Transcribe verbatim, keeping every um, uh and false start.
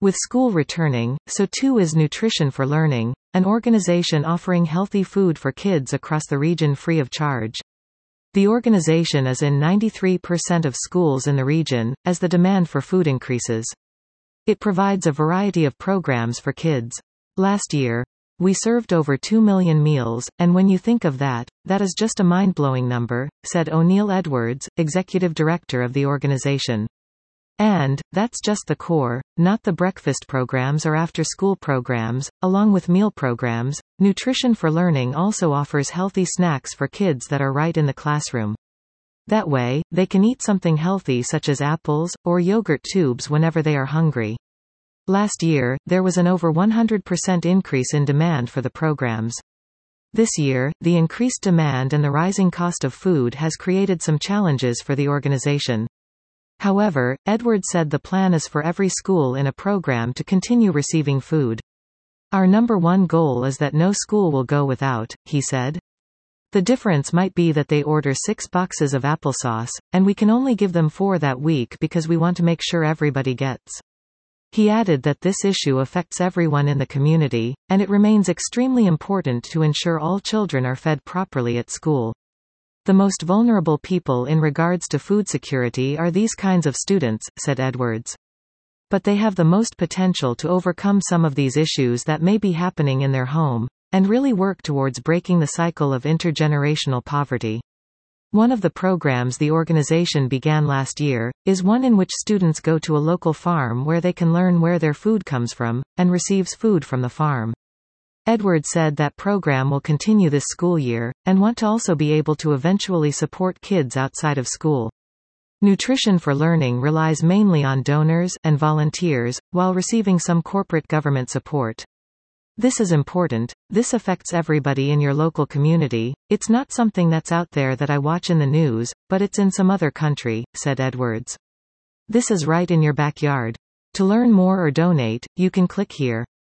With school returning, so too is Nutrition for Learning, an organization offering healthy food for kids across the region free of charge. The organization is in ninety-three percent of schools in the region, as the demand for food increases. It provides a variety of programs for kids. Last year, we served over two million meals, and when you think of that, that is just a mind-blowing number, said O'Neill Edwards, executive director of the organization. And, that's just the core, not the breakfast programs or after-school programs. Along with meal programs, Nutrition for Learning also offers healthy snacks for kids that are right in the classroom. That way, they can eat something healthy such as apples, or yogurt tubes whenever they are hungry. Last year, there was an over one hundred percent increase in demand for the programs. This year, the increased demand and the rising cost of food has created some challenges for the organization. However, Edwards said the plan is for every school in a program to continue receiving food. Our number one goal is that no school will go without, he said. The difference might be that they order six boxes of applesauce, and we can only give them four that week because we want to make sure everybody gets. He added that this issue affects everyone in the community, and it remains extremely important to ensure all children are fed properly at school. The most vulnerable people in regards to food security are these kinds of students, said Edwards. But they have the most potential to overcome some of these issues that may be happening in their home, and really work towards breaking the cycle of intergenerational poverty. One of the programs the organization began last year, is one in which students go to a local farm where they can learn where their food comes from, and receives food from the farm. Edwards said that program will continue this school year, and want to also be able to eventually support kids outside of school. Nutrition for Learning relies mainly on donors and volunteers, while receiving some corporate government support. This is important. This affects everybody in your local community. It's not something that's out there that I watch in the news, but it's in some other country, said Edwards. This is right in your backyard. To learn more or donate, you can click here.